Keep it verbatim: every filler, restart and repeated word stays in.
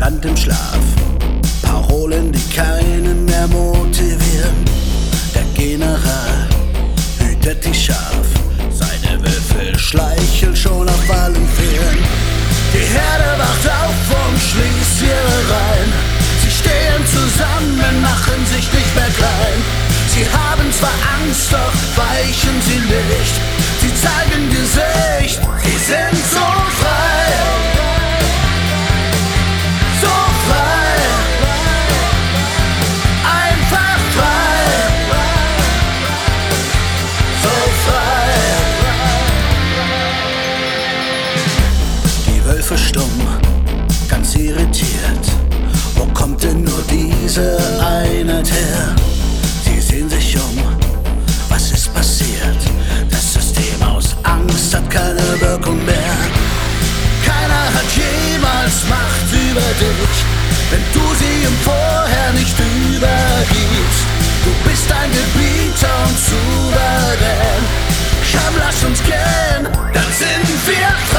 Land im Schlaf, Parolen, die keinen mehr motivieren. Der General hütet die Schaf, seine Wölfe schleicheln schon auf allen Vieren. Die Herde wacht auf und schließt ihre Reihen. Sie stehen zusammen, machen sich nicht mehr klein. Sie haben zwar Angst, doch weichen sie nicht. Sie zeigen Gesicht, sie sind so frei. So frei. Einfach frei. So frei. Die Wölfe stumm, ganz irritiert. Wo kommt denn nur diese Einheit her? Sie sehen sich um, was ist passiert? Das System aus Angst hat keine Wirkung mehr. Keiner hat jemals Macht über dich, wenn du sie ihm vorher nicht übergibst. Du bist ein Gebieter und souverän. Komm, lass uns gehen, dann sind wir frei.